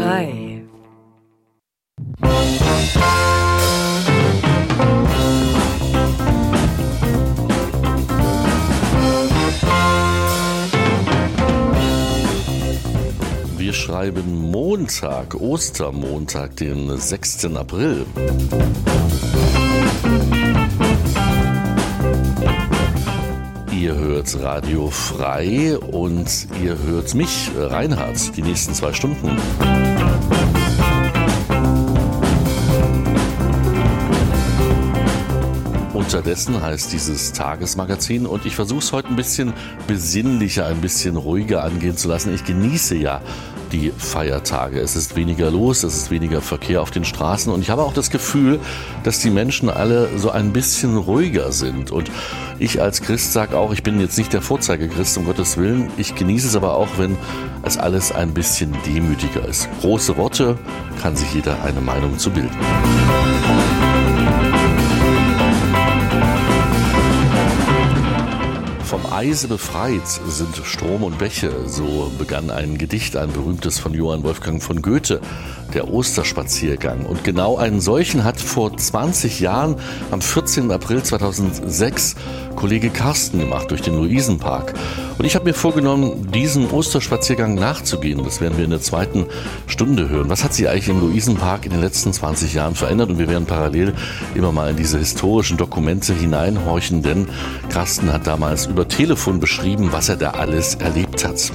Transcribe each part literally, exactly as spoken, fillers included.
frei. Wir schreiben Montag, Ostermontag, den sechsten April. Ihr hört Radio Frei und ihr hört mich, Reinhard, die nächsten zwei Stunden. Unterdessen heißt dieses Tagesmagazin und ich versuche es heute ein bisschen besinnlicher, ein bisschen ruhiger angehen zu lassen. Ich genieße ja die Feiertage. Es ist weniger los, es ist weniger Verkehr auf den Straßen und ich habe auch das Gefühl, dass die Menschen alle so ein bisschen ruhiger sind. Und ich als Christ sage auch, ich bin jetzt nicht der Vorzeigechrist, um Gottes Willen. Ich genieße es aber auch, wenn es alles ein bisschen demütiger ist. Große Worte, kann sich jeder eine Meinung zu bilden. Vom Eise befreit sind Strom und Bäche, so begann ein Gedicht, ein berühmtes von Johann Wolfgang von Goethe, der Osterspaziergang. Und genau einen solchen hat vor zwanzig Jahren, am vierzehnten April zweitausendsechs, Kollege Carsten gemacht durch den Luisenpark. Und ich habe mir vorgenommen, diesem Osterspaziergang nachzugehen. Das werden wir in der zweiten Stunde hören. Was hat sich eigentlich im Luisenpark in den letzten zwanzig Jahren verändert? Und wir werden parallel immer mal in diese historischen Dokumente hineinhorchen, denn Carsten hat damals über Telefon beschrieben, was er da alles erlebt hat.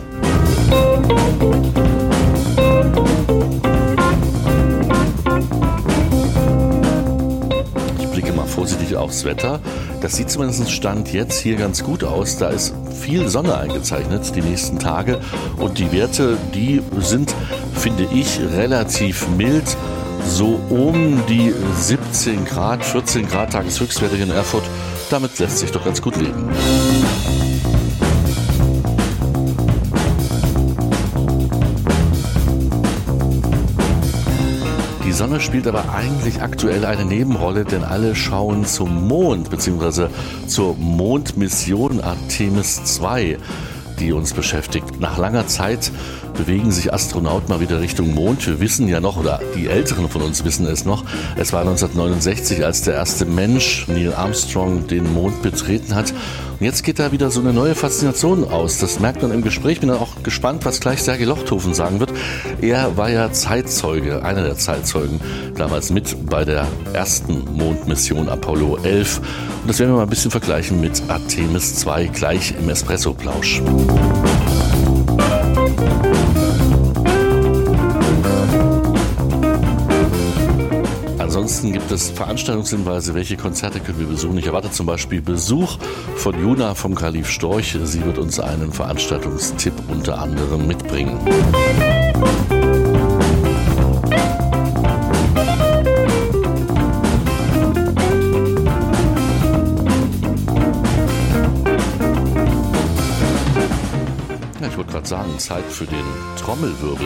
Ich blicke mal vorsichtig aufs Wetter. Das sieht zumindest Stand jetzt hier ganz gut aus. Da ist viel Sonne eingezeichnet die nächsten Tage und die Werte, die sind, finde ich, relativ mild. So um die siebzehn Grad, vierzehn Grad Tageshöchstwerte hier in Erfurt. Damit lässt sich doch ganz gut leben. Die Sonne spielt aber eigentlich aktuell eine Nebenrolle, denn alle schauen zum Mond bzw. zur Mondmission Artemis zwei, die uns beschäftigt. Nach langer Zeit bewegen sich Astronauten mal wieder Richtung Mond. Wir wissen ja noch, oder die Älteren von uns wissen es noch, es war neunzehnhundertneunundsechzig, als der erste Mensch, Neil Armstrong, den Mond betreten hat. Und jetzt geht da wieder so eine neue Faszination aus. Das merkt man im Gespräch. Bin dann auch gespannt, was gleich Sergei Lochthofen sagen wird. Er war ja Zeitzeuge, einer der Zeitzeugen, damals mit bei der ersten Mondmission Apollo elf. Und das werden wir mal ein bisschen vergleichen mit Artemis zwei, gleich im Espresso-Plausch. Ansonsten gibt es Veranstaltungshinweise, welche Konzerte können wir besuchen. Ich erwarte zum Beispiel Besuch von Juna vom Kalif Storch. Sie wird uns einen Veranstaltungstipp unter anderem mitbringen. Ja, ich wollte gerade sagen, Zeit für den Trommelwirbel.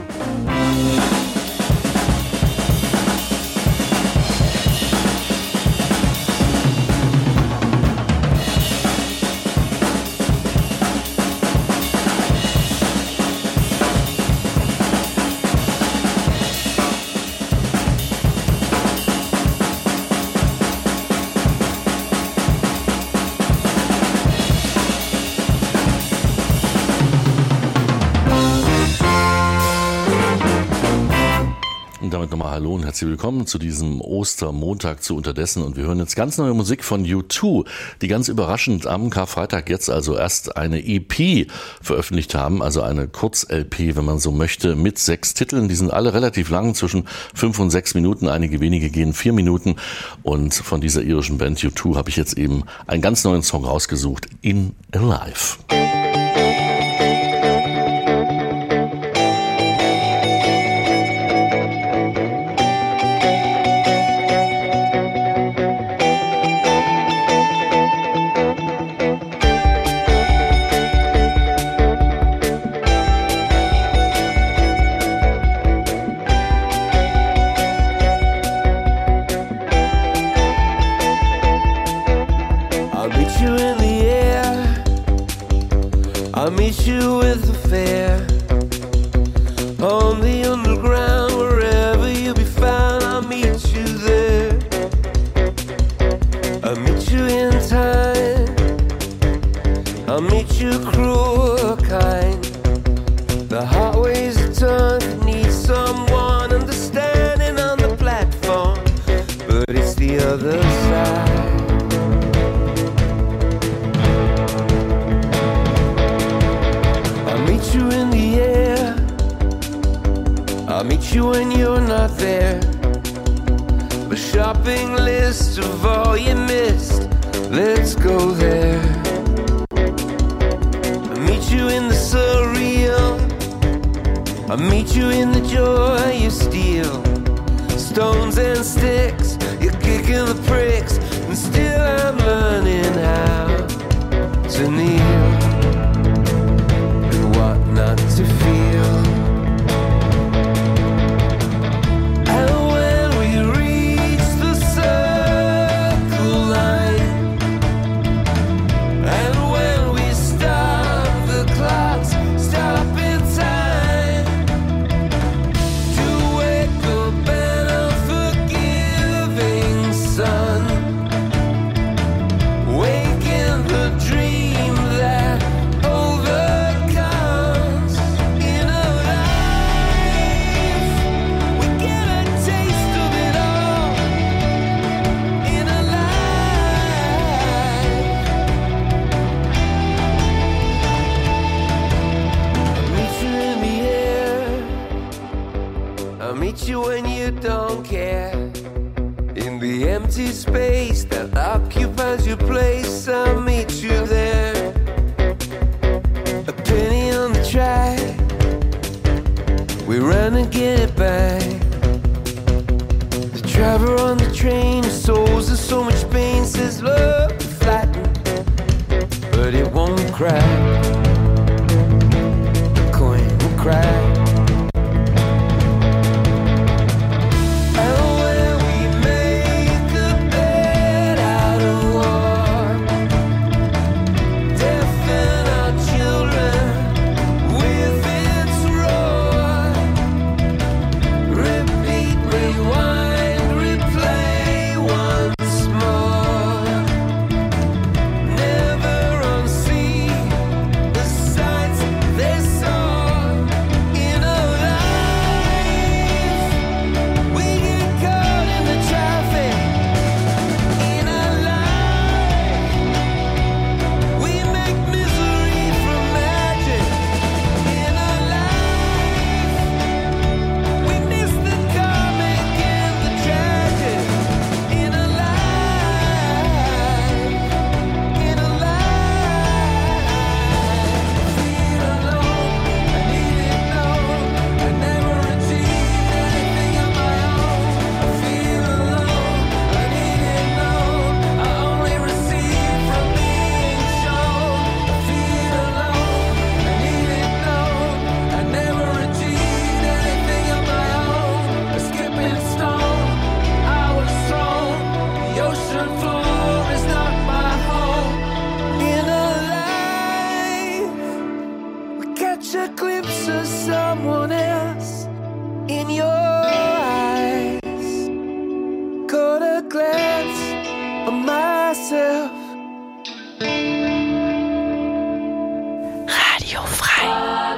Hallo und herzlich willkommen zu diesem Ostermontag zu Unterdessen und wir hören jetzt ganz neue Musik von U zwei, die ganz überraschend am Karfreitag jetzt also erst eine E P veröffentlicht haben, also eine Kurz-L P, wenn man so möchte, mit sechs Titeln. Die sind alle relativ lang, zwischen fünf und sechs Minuten, einige wenige gehen vier Minuten und von dieser irischen Band U zwei habe ich jetzt eben einen ganz neuen Song rausgesucht, In Alive. I'll meet you in the air. meet you when you're not there. A shopping list of all you missed, let's go there. I meet you in the surreal, I meet you in the joy you steal. Stones and sticks, you're kicking the pricks, and still I'm learning how to kneel and what not to feel. And when we reach the circle line, and when we stop the clocks, stop in time to wake up an unforgiving sun, waking the dream that overcomes. In a life, we get a taste of it all. In a life, I'll meet you in the air, I'll meet you when you don't care. In the empty space that occupies your place, I'll meet you there. A penny on the track, we run and get it back. The driver on the train, his soul's in so much pain, says love will flatten, but it won't crack. The coin will crack. And when we make a bed out of war, deafen our children with its roar. Repeat, rewind, replay once more. Never unsee the sights they saw. In a life, we get caught in the traffic. In a life, we make misery from magic. In a life, we miss the comic and the tragic. In a life, in a life, feel alone, I need it known. I never achieved anything of my own. I feel alone, I need it known. I only receive from being shown. I feel alone, I need it known. I never achieved anything of my own. A skipping stone, I was thrown. The ocean floor is not my home. In a life, we catch a glimpse of someone else in your eyes. Caught a glance of myself. Radiofrei.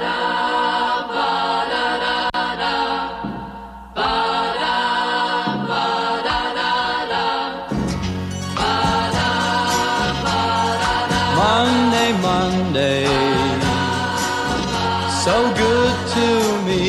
Monday, Monday, so good to me.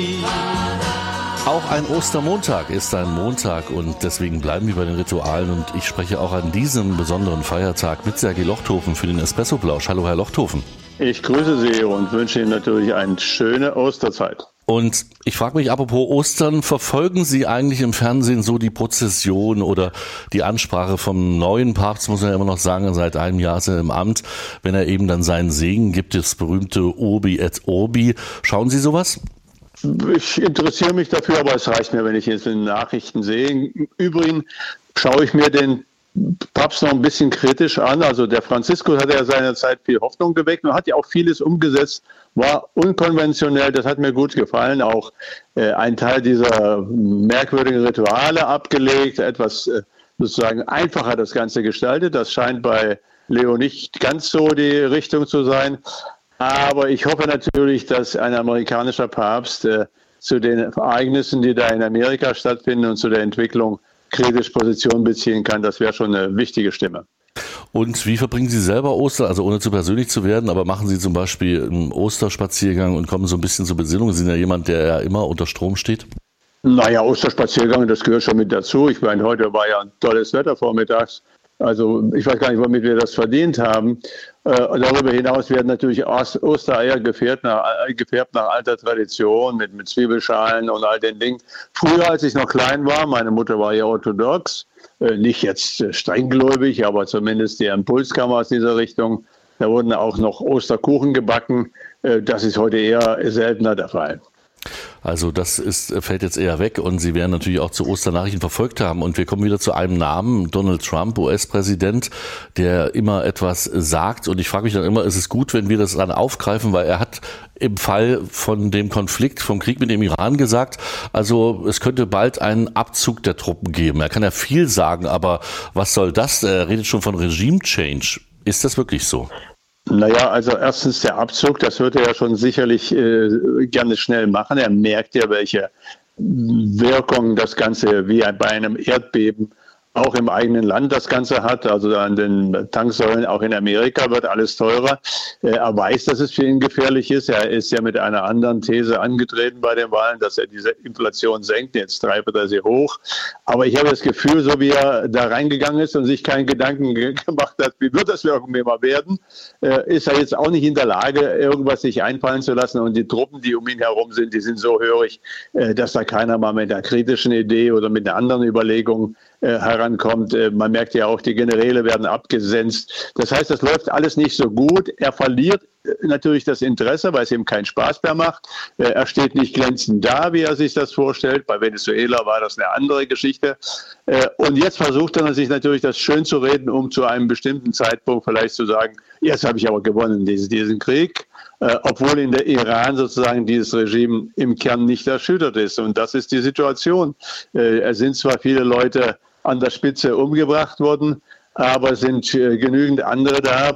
Auch ein Ostermontag ist ein Montag und deswegen bleiben wir bei den Ritualen und ich spreche auch an diesem besonderen Feiertag mit Sergei Lochthofen für den Espresso-Plausch. Hallo Herr Lochthofen. Ich grüße Sie und wünsche Ihnen natürlich eine schöne Osterzeit. Und ich frage mich, apropos Ostern, verfolgen Sie eigentlich im Fernsehen so die Prozession oder die Ansprache vom neuen Papst, muss man ja immer noch sagen, seit einem Jahr ist er im Amt, wenn er eben dann seinen Segen gibt, das berühmte Urbi et Orbi. Schauen Sie sowas? Ich interessiere mich dafür, aber es reicht mir, wenn ich jetzt in den Nachrichten sehe. Im Übrigen schaue ich mir den Papst noch ein bisschen kritisch an. Also der Franziskus hat ja seinerzeit viel Hoffnung geweckt und hat ja auch vieles umgesetzt, war unkonventionell, das hat mir gut gefallen. Auch äh, ein Teil dieser merkwürdigen Rituale abgelegt, etwas äh, sozusagen einfacher das Ganze gestaltet. Das scheint bei Leo nicht ganz so die Richtung zu sein. Aber ich hoffe natürlich, dass ein amerikanischer Papst äh, zu den Ereignissen, die da in Amerika stattfinden und zu der Entwicklung kritisch Position beziehen kann. Das wäre schon eine wichtige Stimme. Und wie verbringen Sie selber Ostern? Also ohne zu persönlich zu werden, aber machen Sie zum Beispiel einen Osterspaziergang und kommen so ein bisschen zur Besinnung? Sie sind ja jemand, der ja immer unter Strom steht. Naja, Osterspaziergang, das gehört schon mit dazu. Ich meine, heute war ja ein tolles Wetter vormittags. Also ich weiß gar nicht, womit wir das verdient haben. Äh, darüber hinaus werden natürlich Ostereier gefärbt nach, gefärbt nach alter Tradition mit, mit Zwiebelschalen und all den Dingen. Früher, als ich noch klein war, meine Mutter war ja orthodox, äh, nicht jetzt äh, strenggläubig, aber zumindest der Impuls kam aus dieser Richtung. Da wurden auch noch Osterkuchen gebacken. Äh, das ist heute eher seltener der Fall. Also das ist, fällt jetzt eher weg und Sie werden natürlich auch zu Osternachrichten verfolgt haben. Und wir kommen wieder zu einem Namen, Donald Trump, U S-Präsident, der immer etwas sagt. Und ich frage mich dann immer, ist es gut, wenn wir das dann aufgreifen, weil er hat im Fall von dem Konflikt, vom Krieg mit dem Iran gesagt, also es könnte bald einen Abzug der Truppen geben. Er kann ja viel sagen, aber was soll das? Er redet schon von Regime-Change. Ist das wirklich so? Naja, also erstens der Abzug, das wird er ja schon sicherlich äh, gerne schnell machen. Er merkt ja, welche Wirkung das Ganze wie bei einem Erdbeben auch im eigenen Land das Ganze hat. Also an den Tanksäulen auch in Amerika wird alles teurer. Er weiß, dass es für ihn gefährlich ist. Er ist ja mit einer anderen These angetreten bei den Wahlen, dass er diese Inflation senkt. Jetzt treibt er sie hoch. Aber ich habe das Gefühl, so wie er da reingegangen ist und sich keinen Gedanken gemacht hat, wie wird das irgendwie mal werden, ist er jetzt auch nicht in der Lage, irgendwas sich einfallen zu lassen. Und die Truppen, die um ihn herum sind, die sind so hörig, dass da keiner mal mit einer kritischen Idee oder mit einer anderen Überlegung herankommt. Man merkt ja auch, die Generäle werden abgesetzt. Das heißt, das läuft alles nicht so gut. Er verliert natürlich das Interesse, weil es ihm keinen Spaß mehr macht. Er steht nicht glänzend da, wie er sich das vorstellt. Bei Venezuela war das eine andere Geschichte. Und jetzt versucht er sich natürlich das schön zu reden, um zu einem bestimmten Zeitpunkt vielleicht zu sagen, jetzt habe ich aber gewonnen, diesen Krieg. Obwohl in der Iran sozusagen dieses Regime im Kern nicht erschüttert ist. Und das ist die Situation. Es sind zwar viele Leute an der Spitze umgebracht worden, aber es sind genügend andere da,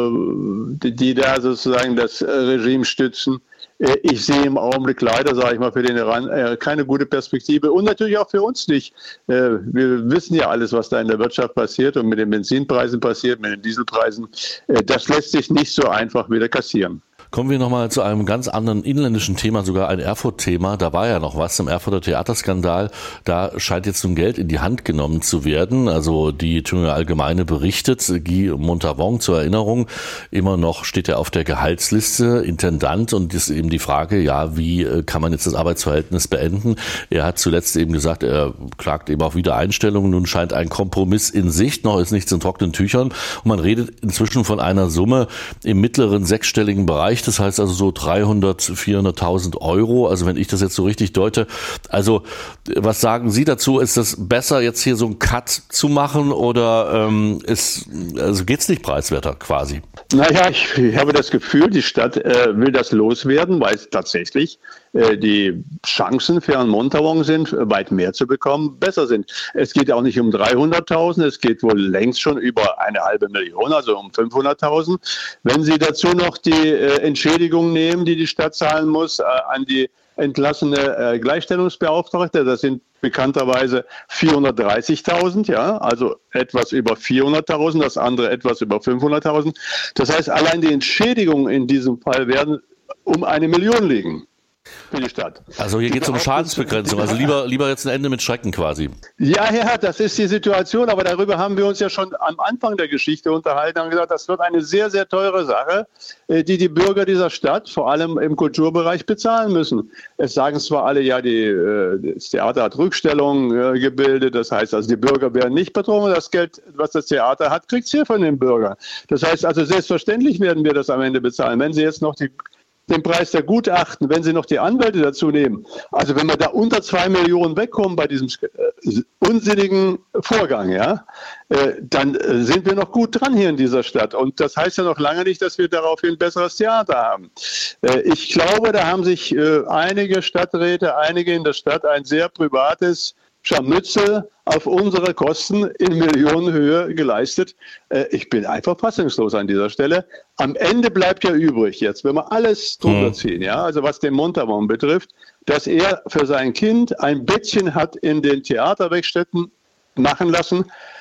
die da sozusagen das Regime stützen. Ich sehe im Augenblick leider, sage ich mal, für den Iran keine gute Perspektive und natürlich auch für uns nicht. Wir wissen ja alles, was da in der Wirtschaft passiert und mit den Benzinpreisen passiert, mit den Dieselpreisen. Das lässt sich nicht so einfach wieder kassieren. Kommen wir nochmal zu einem ganz anderen inländischen Thema, sogar ein Erfurt-Thema. Da war ja noch was im Erfurter Theaterskandal. Da scheint jetzt nun Geld in die Hand genommen zu werden. Also die Thüringer Allgemeine berichtet, Guy Montavon zur Erinnerung, immer noch steht er auf der Gehaltsliste, Intendant, und ist eben die Frage, ja, wie kann man jetzt das Arbeitsverhältnis beenden? Er hat zuletzt eben gesagt, er klagt eben auf Wiedereinstellung. Nun scheint ein Kompromiss in Sicht, noch ist nichts in trockenen Tüchern. Und man redet inzwischen von einer Summe im mittleren sechsstelligen Bereich. Das heißt also so dreihundert, vierhunderttausend Euro. Also wenn ich das jetzt so richtig deute. Also was sagen Sie dazu? Ist das besser, jetzt hier so einen Cut zu machen oder ähm, ist, also geht's nicht preiswerter quasi? Naja, ich, ich habe das Gefühl, die Stadt äh, will das loswerden, weil es tatsächlich äh, die Chancen für einen Montavon sind, weit mehr zu bekommen, besser sind. Es geht auch nicht um dreihunderttausend, es geht wohl längst schon über eine halbe Million, also um fünfhunderttausend. Wenn Sie dazu noch die äh, Entschädigung nehmen, die die Stadt zahlen muss, äh, an die entlassene äh, Gleichstellungsbeauftragte, das sind bekannterweise vierhundertdreißigtausend, ja, also etwas über vierhunderttausend, das andere etwas über fünfhunderttausend. Das heißt, allein die Entschädigungen in diesem Fall werden um eine Million liegen für die Stadt. Also hier geht es um Schadensbegrenzung, also lieber, lieber jetzt ein Ende mit Schrecken quasi. Ja, ja, das ist die Situation, aber darüber haben wir uns ja schon am Anfang der Geschichte unterhalten und gesagt, das wird eine sehr, sehr teure Sache, die die Bürger dieser Stadt, vor allem im Kulturbereich, bezahlen müssen. Es sagen zwar alle, ja, die, das Theater hat Rückstellungen gebildet, das heißt also, die Bürger werden nicht betrogen, das Geld, was das Theater hat, kriegt es hier von den Bürgern. Das heißt also, selbstverständlich werden wir das am Ende bezahlen. Wenn Sie jetzt noch die den Preis der Gutachten, wenn Sie noch die Anwälte dazu nehmen, also wenn wir da unter zwei Millionen wegkommen bei diesem äh, unsinnigen Vorgang, ja, äh, dann äh, sind wir noch gut dran hier in dieser Stadt. Und das heißt ja noch lange nicht, dass wir daraufhin ein besseres Theater haben. Äh, ich glaube, da haben sich äh, einige Stadträte, einige in der Stadt ein sehr privates Scharmützel auf unsere Kosten in Millionenhöhe geleistet. Ich bin einfach fassungslos an dieser Stelle. Am Ende bleibt ja übrig jetzt, wenn wir alles drüber ziehen, ja, also was den Montavon betrifft, dass er für sein Kind ein Bettchen hat in den Theaterwerkstätten machen lassen.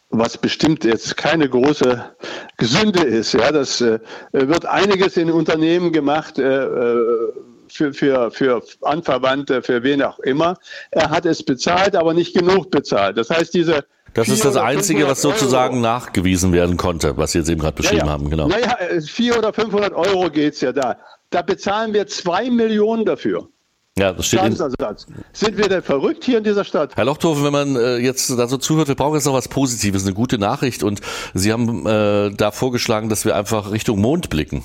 was bestimmt jetzt keine große Sünde ist. Ja, das äh, wird einiges in Unternehmen gemacht, äh, für, für, für Anverwandte, für wen auch immer. Er hat es bezahlt, aber nicht genug bezahlt. Das heißt, diese Das ist das Einzige, was sozusagen Euro nachgewiesen werden konnte, was Sie jetzt eben gerade beschrieben ja, ja. haben. Genau. Naja, vierhundert oder fünfhundert Euro geht es ja da. Da bezahlen wir zwei Millionen dafür. Ja, das steht in Sind wir denn verrückt hier in dieser Stadt? Herr Lochthofen, wenn man äh, jetzt da so zuhört, wir brauchen jetzt noch was Positives, eine gute Nachricht. Und Sie haben äh, da vorgeschlagen, dass wir einfach Richtung Mond blicken.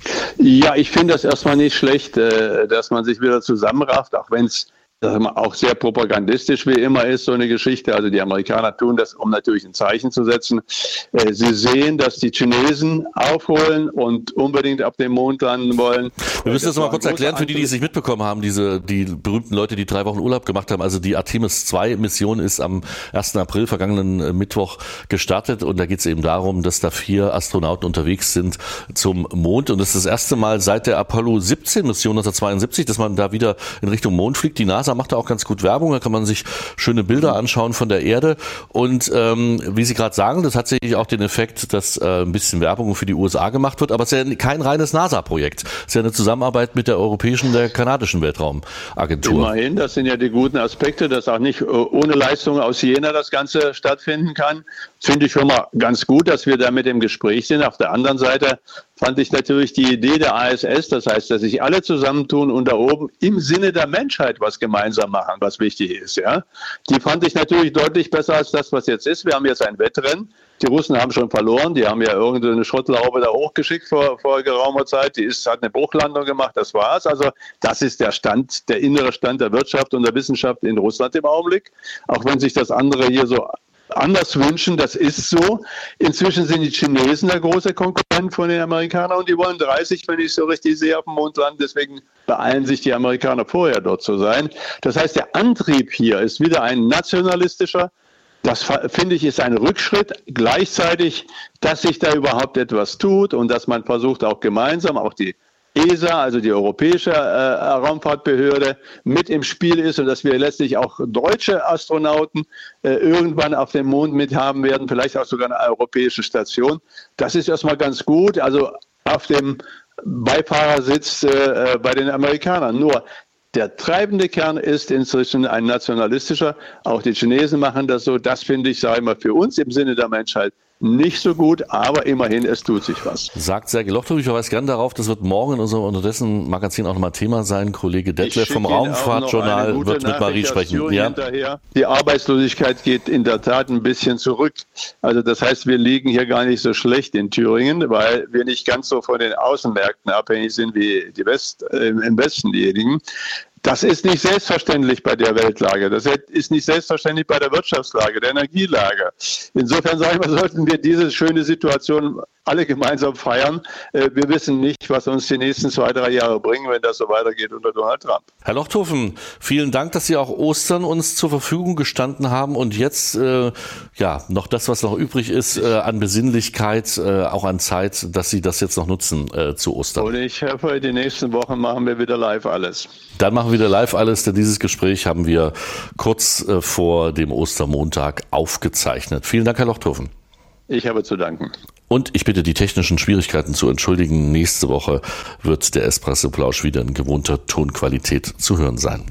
Ja, ich finde das erstmal nicht schlecht, äh, dass man sich wieder zusammenrafft, auch wenn es auch sehr propagandistisch wie immer ist, so eine Geschichte. Also die Amerikaner tun das, um natürlich ein Zeichen zu setzen. Sie sehen, dass die Chinesen aufholen und unbedingt auf dem Mond landen wollen. Wir müssen das mal kurz erklären für die, die es nicht mitbekommen haben, diese die berühmten Leute, die drei Wochen Urlaub gemacht haben. Also die Artemis zwei Mission ist am ersten April, vergangenen Mittwoch, gestartet und da geht es eben darum, dass da vier Astronauten unterwegs sind zum Mond und das ist das erste Mal seit der Apollo siebzehn Mission neunzehnhundertzweiundsiebzig, dass man da wieder in Richtung Mond fliegt. Die NASA macht da auch ganz gut Werbung, da kann man sich schöne Bilder anschauen von der Erde und ähm, wie Sie gerade sagen, das hat sicherlich auch den Effekt, dass äh, ein bisschen Werbung für die U S A gemacht wird, aber es ist ja kein reines NASA-Projekt, es ist ja eine Zusammenarbeit mit der europäischen und der kanadischen Weltraumagentur. Immerhin, das sind ja die guten Aspekte, dass auch nicht ohne Leistung aus Jena das Ganze stattfinden kann. Finde ich schon mal ganz gut, dass wir da mit im Gespräch sind. Auf der anderen Seite fand ich natürlich die Idee der I S S, das heißt, dass sich alle zusammentun und da oben im Sinne der Menschheit was gemeinsam machen, was wichtig ist. Ja, die fand ich natürlich deutlich besser als das, was jetzt ist. Wir haben jetzt ein Wettrennen. Die Russen haben schon verloren. Die haben ja irgendeine Schrottlaube da hochgeschickt vor, vor geraumer Zeit. Die ist, hat eine Bruchlandung gemacht. Das war's. Also das ist der Stand, der innere Stand der Wirtschaft und der Wissenschaft in Russland im Augenblick. Auch wenn sich das andere hier so anders wünschen, das ist so. Inzwischen sind die Chinesen der große Konkurrent von den Amerikanern und die wollen dreißig, wenn ich so richtig sehe, auf dem Mond landen. Deswegen beeilen sich die Amerikaner vorher dort zu sein. Das heißt, der Antrieb hier ist wieder ein nationalistischer. Das finde ich ist ein Rückschritt. Gleichzeitig, dass sich da überhaupt etwas tut und dass man versucht auch gemeinsam, auch die E S A, also die Europäische äh, Raumfahrtbehörde, mit im Spiel ist und dass wir letztlich auch deutsche Astronauten äh, irgendwann auf dem Mond mithaben werden, vielleicht auch sogar eine europäische Station. Das ist erstmal ganz gut. Also auf dem Beifahrersitz äh, bei den Amerikanern. Nur der treibende Kern ist inzwischen ein nationalistischer. Auch die Chinesen machen das so. Das finde ich, sage ich mal, für uns im Sinne der Menschheit nicht so gut, aber immerhin, es tut sich was. Sagt Sergej Lochthofen, ich verweise gern darauf, das wird morgen in unserem unterdessen Magazin auch nochmal Thema sein. Kollege Detlef vom Raumfahrtjournal wird mit Marie sprechen. Ja. Die Arbeitslosigkeit geht in der Tat ein bisschen zurück. Also das heißt, wir liegen hier gar nicht so schlecht in Thüringen, weil wir nicht ganz so von den Außenmärkten abhängig sind wie die West, äh, im Westen diejenigen. Das ist nicht selbstverständlich bei der Weltlage. Das ist nicht selbstverständlich bei der Wirtschaftslage, der Energielage. Insofern sage ich mal, sollten wir diese schöne Situation alle gemeinsam feiern. Wir wissen nicht, was uns die nächsten zwei, drei Jahre bringen, wenn das so weitergeht unter Donald Trump. Herr Lochthofen, vielen Dank, dass Sie auch Ostern uns zur Verfügung gestanden haben und jetzt äh, ja noch das, was noch übrig ist, äh, an Besinnlichkeit, äh, auch an Zeit, dass Sie das jetzt noch nutzen äh, zu Ostern. Und ich hoffe, die nächsten Wochen machen wir wieder live alles. Dann machen wir wieder live alles, denn dieses Gespräch haben wir kurz äh, vor dem Ostermontag aufgezeichnet. Vielen Dank, Herr Lochthofen. Ich habe zu danken. Und ich bitte die technischen Schwierigkeiten zu entschuldigen. Nächste Woche wird der Espresso-Plausch wieder in gewohnter Tonqualität zu hören sein.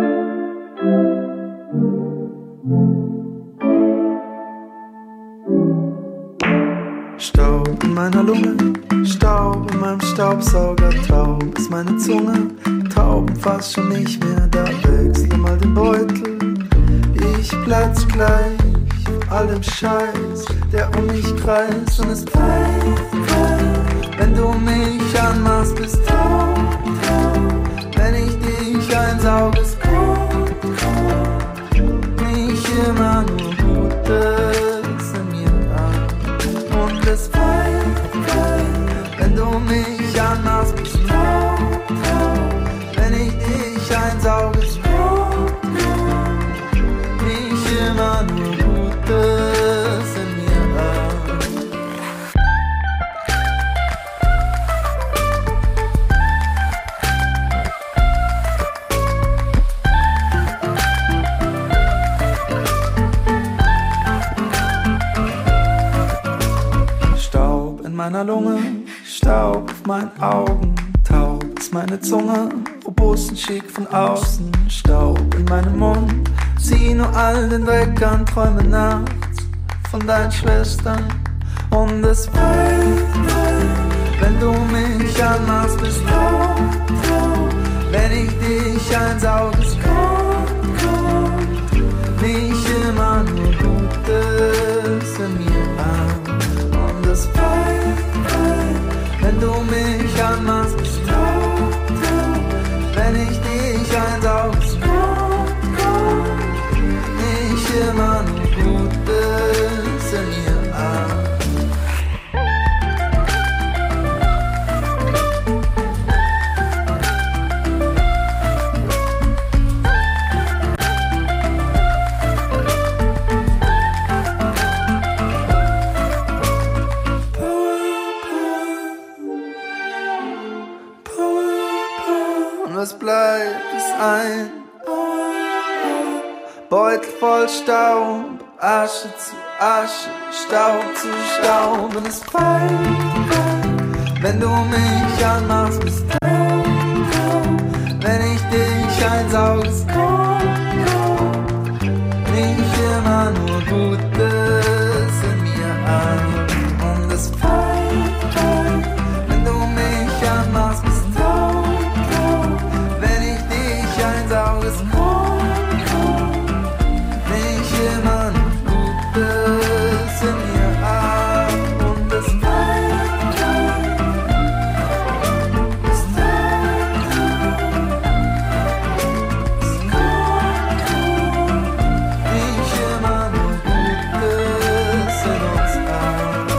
Staub in meiner Lunge, Staub in meinem Staubsauger, taub ist meine Zunge, taub fast schon nicht mehr, da wechsle mal den Beutel. Ich platz gleich auf all dem Scheiß, der um mich kreist und es pfeift, pfeift. Wenn du mich anmachst, bist taub, taub. Wenn ich dich einsauge, ist gut, gut. Nicht immer nur Gutes in mir an. Und es pfeift, pfeift. Wenn du mich anmachst, bist taub, taub. Wenn ich dich einsauge, ist gut, gut. Nicht immer nur Gutes in mir an. meiner Lunge, Staub auf meinen Augen, taub ist meine Zunge, robust und schick von außen, Staub in meinem Mund, zieh nur all den Dreck an, träume nachts von deinen Schwestern und es weint, wenn du mich anmachst, bist taub, taub, wenn ich dich einsauge, es kommt, kommt, nicht immer nur Gutes in mir an und es weint, wenn du mich anmachst, bist taub, taub, wenn ich dich einsauge, es kommt, kommt, nicht immer nur Gutes in mir an. Was bleibt, ist ein Beutel voll Staub, Asche zu Asche, Staub zu Staub und es fällt, wenn du mich anmachst, bist du taub, wenn ich dich einsauge, es kommt, kommt, nicht immer nur Gutes in mir an und es fällt, wenn du mich anmachst, bist du taub, es kommt, kommt, nicht immer nur Gutes in mir an und es weint, es weint, es kommt, kommt, nicht immer nur Gutes in uns an.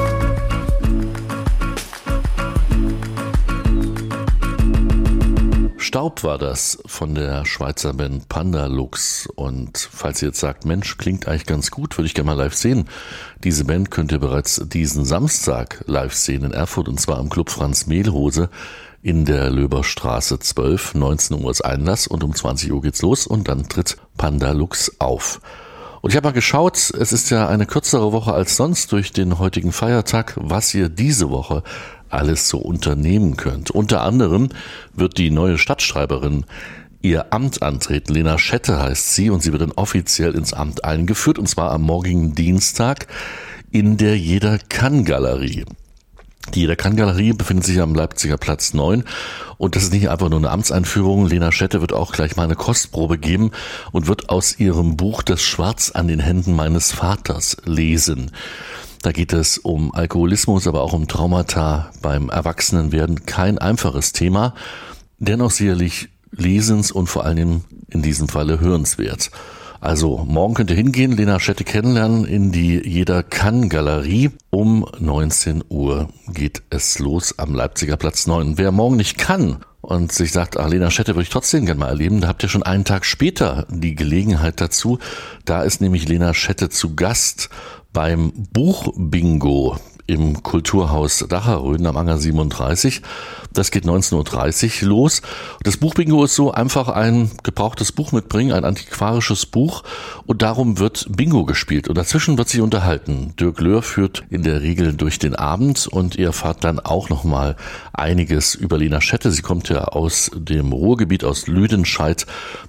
Staub war das von der Schweizer Band Pandalux. Und falls ihr jetzt sagt, Mensch, klingt eigentlich ganz gut, würde ich gerne mal live sehen. Diese Band könnt ihr bereits diesen Samstag live sehen in Erfurt, und zwar am Club Franz Mehlhose in der Löberstraße zwölf. neunzehn Uhr ist Einlass und um zwanzig Uhr geht's los und dann tritt Pandalux auf. Und ich habe mal geschaut, es ist ja eine kürzere Woche als sonst durch den heutigen Feiertag, was ihr diese Woche alles so unternehmen könnt. Unter anderem wird die neue Stadtschreiberin ihr Amt antreten. Lena Schette heißt sie und sie wird dann offiziell ins Amt eingeführt, und zwar am morgigen Dienstag in der Jeder-Kann-Galerie. Die Jeder-Kann-Galerie befindet sich am Leipziger Platz neun und das ist nicht einfach nur eine Amtseinführung. Lena Schette wird auch gleich mal eine Kostprobe geben und wird aus ihrem Buch Das Schwarz an den Händen meines Vaters lesen. Da geht es um Alkoholismus, aber auch um Traumata beim Erwachsenenwerden. Kein einfaches Thema, dennoch sicherlich lesens- und vor allem in diesem Falle hörenswert. Also morgen könnt ihr hingehen, Lena Schette kennenlernen in die Jeder-Kann-Galerie. Um neunzehn Uhr geht es los am Leipziger Platz neun. Wer morgen nicht kann und sich sagt, ach, Lena Schette würde ich trotzdem gerne mal erleben, da habt ihr schon einen Tag später die Gelegenheit dazu. Da ist nämlich Lena Schette zu Gast beim Buchbingo im Kulturhaus Dacherröden am Anger siebenunddreißig. Das geht neunzehn Uhr dreißig los. Das Buchbingo ist so einfach ein gebrauchtes Buch mitbringen, ein antiquarisches Buch, und darum wird Bingo gespielt und dazwischen wird sich unterhalten. Dirk Löhr führt in der Regel durch den Abend und ihr erfahrt dann auch nochmal einiges über Lena Schette. Sie kommt ja aus dem Ruhrgebiet, aus Lüdenscheid,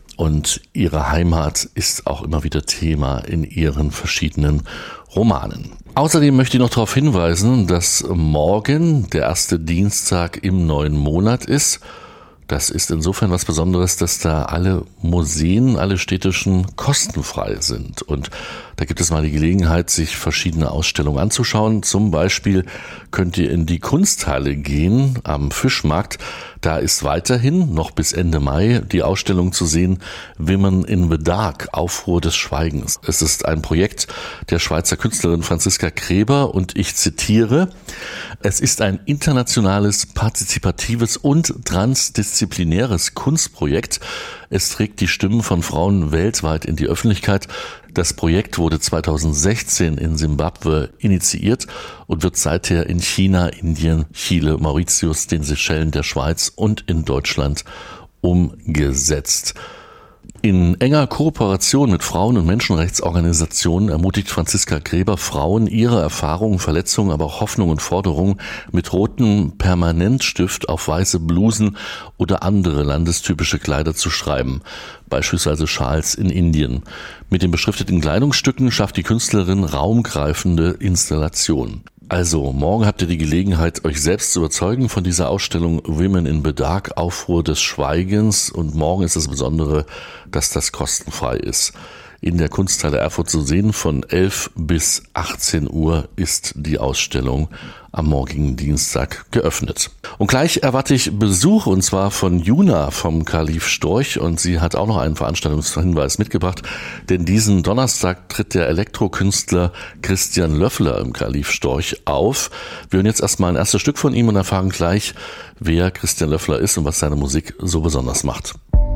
und ihre Heimat ist auch immer wieder Thema in ihren verschiedenen Romanen. Außerdem möchte ich noch darauf hinweisen, dass morgen der erste Dienstag im neuen Monat ist. Das ist insofern was Besonderes, dass da alle Museen, alle städtischen kostenfrei sind. Und da gibt es mal die Gelegenheit, sich verschiedene Ausstellungen anzuschauen. Zum Beispiel könnt ihr in die Kunsthalle gehen am Fischmarkt. Da ist weiterhin noch bis Ende Mai die Ausstellung zu sehen, Women in the Dark, Aufruhr des Schweigens. Es ist ein Projekt der Schweizer Künstlerin Franziska Kreber und ich zitiere: Es ist ein internationales, partizipatives und transdisziplinäres Kunstprojekt. Es trägt die Stimmen von Frauen weltweit in die Öffentlichkeit. Das Projekt wurde zweitausendsechzehn in Simbabwe initiiert und wird seither in China, Indien, Chile, Mauritius, den Seychellen, der Schweiz und in Deutschland umgesetzt. In enger Kooperation mit Frauen- und Menschenrechtsorganisationen ermutigt Franziska Gräber Frauen, ihre Erfahrungen, Verletzungen, aber auch Hoffnungen und Forderungen mit rotem Permanentstift auf weiße Blusen oder andere landestypische Kleider zu schreiben, beispielsweise Schals in Indien. Mit den beschrifteten Kleidungsstücken schafft die Künstlerin raumgreifende Installationen. Also, morgen habt ihr die Gelegenheit, euch selbst zu überzeugen von dieser Ausstellung Women in Bedark, Aufruhr des Schweigens. Und morgen ist das Besondere, dass das kostenfrei ist. In der Kunsthalle Erfurt zu sehen, von elf bis achtzehn Uhr ist die Ausstellung am morgigen Dienstag geöffnet. Und gleich erwarte ich Besuch, und zwar von Juna vom Khalif Storch, und sie hat auch noch einen Veranstaltungshinweis mitgebracht, denn diesen Donnerstag tritt der Elektrokünstler Christian Löffler im Khalif Storch auf. Wir hören jetzt erstmal ein erstes Stück von ihm und erfahren gleich, wer Christian Löffler ist und was seine Musik so besonders macht.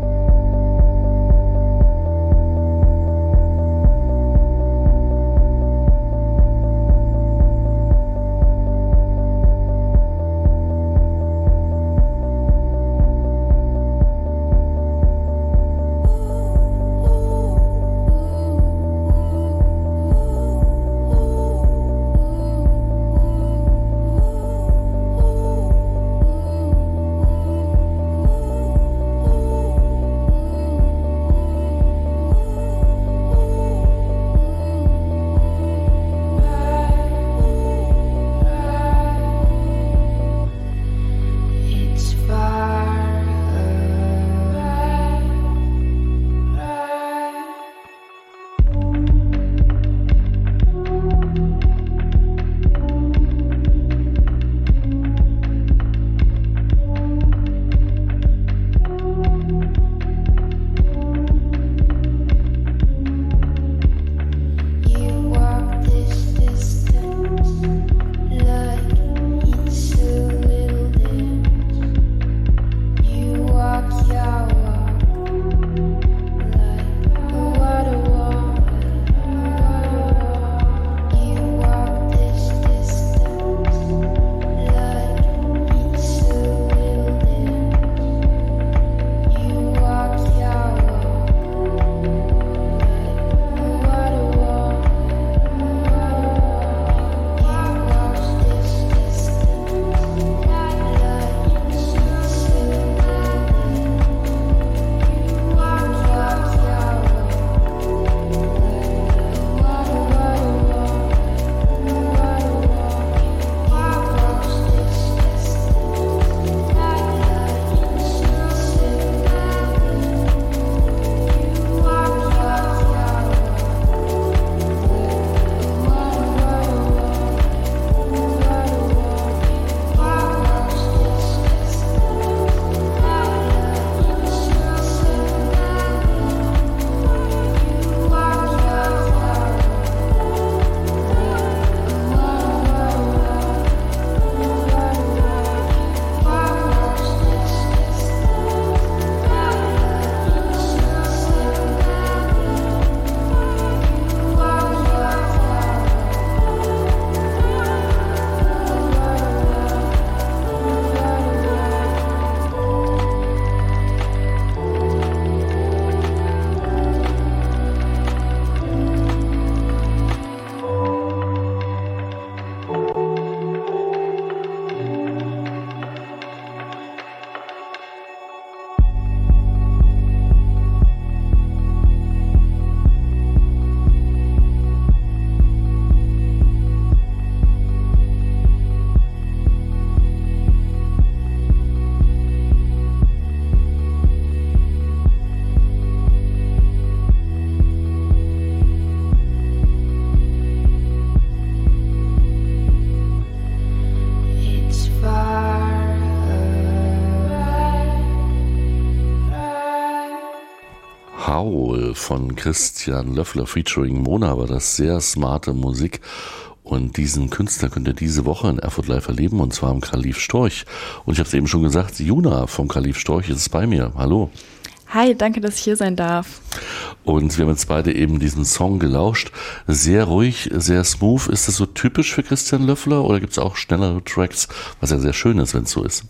Howl von Christian Löffler featuring Mona war das, sehr smarte Musik. Und diesen Künstler könnt ihr diese Woche in Erfurt live erleben, und zwar im Khalif Storch. Und ich habe es eben schon gesagt, Juna vom Khalif Storch ist bei mir. Hallo. Hi, danke, dass ich hier sein darf. Und wir haben jetzt beide eben diesen Song gelauscht. Sehr ruhig, sehr smooth. Ist das so typisch für Christian Löffler oder gibt es auch schnellere Tracks, was ja sehr schön ist, wenn es so ist?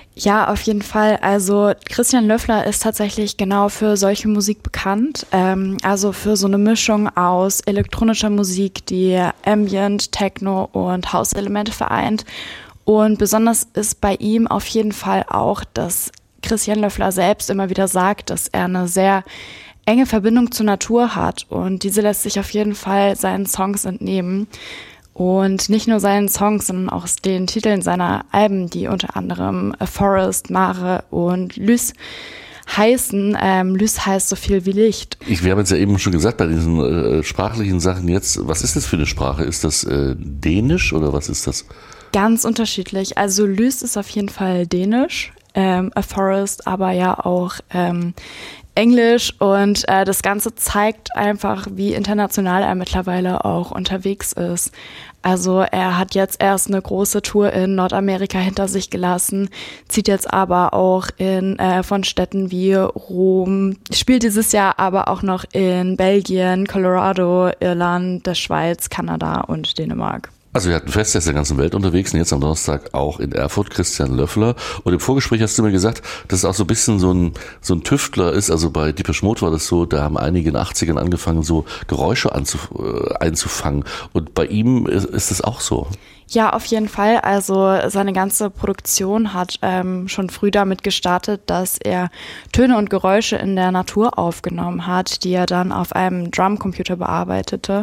Ja, auf jeden Fall. Also Christian Löffler ist tatsächlich genau für solche Musik bekannt. Ähm, also für so eine Mischung aus elektronischer Musik, die Ambient, Techno und House-Elemente vereint. Und besonders ist bei ihm auf jeden Fall auch, dass Christian Löffler selbst immer wieder sagt, dass er eine sehr enge Verbindung zur Natur hat. Und diese lässt sich auf jeden Fall seinen Songs entnehmen. Und nicht nur seinen Songs, sondern auch den Titeln seiner Alben, die unter anderem A Forest, Mare und Lys heißen. Ähm, Lys heißt so viel wie Licht. Ich, wir haben jetzt ja eben schon gesagt, bei diesen äh, sprachlichen Sachen jetzt, was ist das für eine Sprache? Ist das äh, Dänisch oder was ist das? Ganz unterschiedlich. Also Lys ist auf jeden Fall Dänisch, ähm, A Forest aber ja auch ähm, Englisch und äh, das Ganze zeigt einfach, wie international er mittlerweile auch unterwegs ist. Also er hat jetzt erst eine große Tour in Nordamerika hinter sich gelassen, zieht jetzt aber auch in äh, von Städten wie Rom, spielt dieses Jahr aber auch noch in Belgien, Colorado, Irland, der Schweiz, Kanada und Dänemark. Also wir hatten fest, er ist in der ganzen Welt unterwegs und jetzt am Donnerstag auch in Erfurt, Christian Löffler. Und im Vorgespräch hast du mir gesagt, dass es auch so ein bisschen so ein, so ein Tüftler ist. Also bei Depeche Mode war das so, da haben einige in den achtzigern angefangen, so Geräusche anzuf- äh, einzufangen. Und bei ihm ist, ist das auch so. Ja, auf jeden Fall. Also seine ganze Produktion hat ähm, schon früh damit gestartet, dass er Töne und Geräusche in der Natur aufgenommen hat, die er dann auf einem Drumcomputer bearbeitete.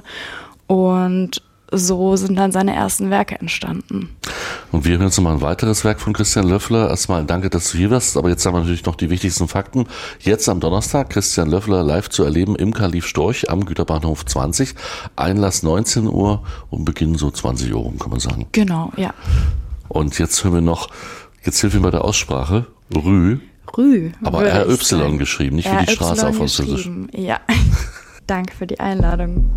Und so sind dann seine ersten Werke entstanden. Und wir hören jetzt nochmal ein weiteres Werk von Christian Löffler. Erstmal danke, dass du hier warst, aber jetzt haben wir natürlich noch die wichtigsten Fakten. Jetzt am Donnerstag Christian Löffler live zu erleben im Kalif Storch am Güterbahnhof zwanzig. Einlass neunzehn Uhr und Beginn so zwanzig Uhr rum, kann man sagen. Genau, ja. Und jetzt hören wir noch, jetzt hilf mir bei der Aussprache, Rü. Rü. Aber R Y geschrieben, nicht wie die Straße auf Französisch. Ja. Danke für die Einladung.